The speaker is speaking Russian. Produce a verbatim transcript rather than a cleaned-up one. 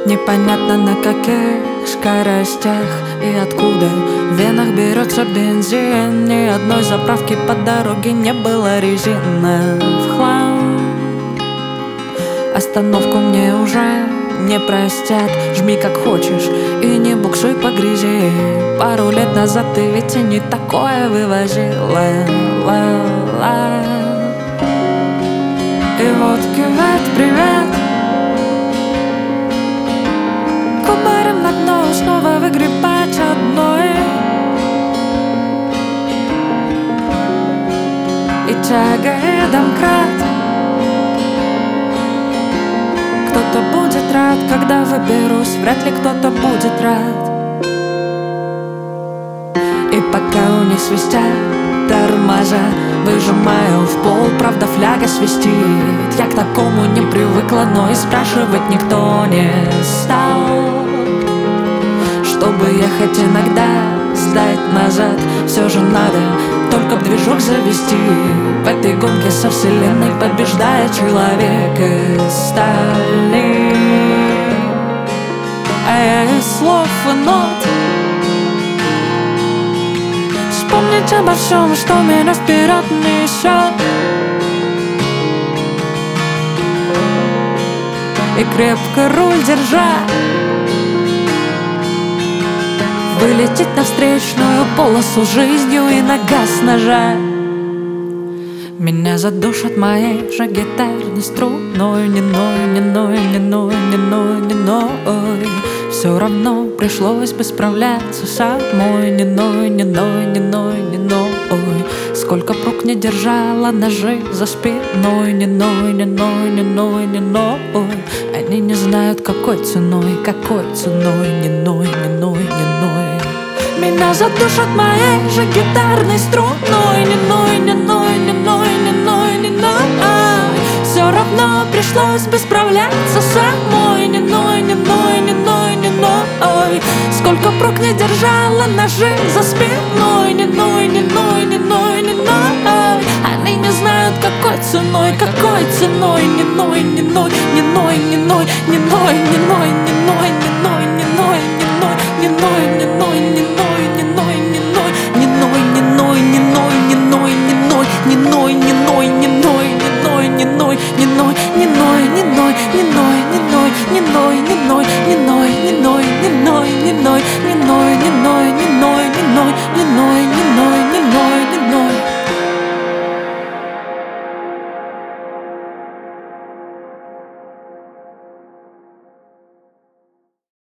Непонятно на каких скоростях и откуда в венах берется бензин. Ни одной заправки по дороге не было, резина в хлам. Остановку мне уже не простят. Жми как хочешь и не буксуй по грязи. Пару лет назад ты ведь и не такое вывозила. Ла-ла. И вот кювет, привет. Кубарем на дно снова выгребать одной. И тяга и домкрат. Кто-то будет рад, когда выберусь. Вряд ли кто-то будет рад. И пока у них свистят тормоза, выжимаю в пол, правда фляга свистит. Я к такому не привыкла, но и спрашивать никто не стал. Чтобы ехать иногда, сдать назад, все же надо только б движок завести. В этой гонке со вселенной побеждает человек из стали. А я из слов и нот вспомнить обо всем, что меня вперед несет. И крепко руль держа, вылететь на встречную полосу жизнью и на газ нажать. Меня задушат моей же гитарной струной. Не ной, не ной, не ной, не ной, не ной. Все равно пришлось бы справляться самой. Не ной, не ной, не ной, не ной. Сколько б рук не держала ножи за спиной. Не ной, не ной, не ной, не ной. Они не знают, какой ценой, какой ценой. Не ной, не ной, не ной. Меня задушат моей же гитарной струной. Не ной, не ной, не ной, не ной, не ной. Все равно пришлось бы справляться самой. Не ной, не ной, не ной, не ной. Сколько б рук не держала ножи за спиной. Не ной, не ной, не ной, не ной. Они не знают, какой ценой, какой ценой. Не ной, не ной, не ной, не ной, не ной, не ной, не ной, не ной, не ной, не ной, не ной.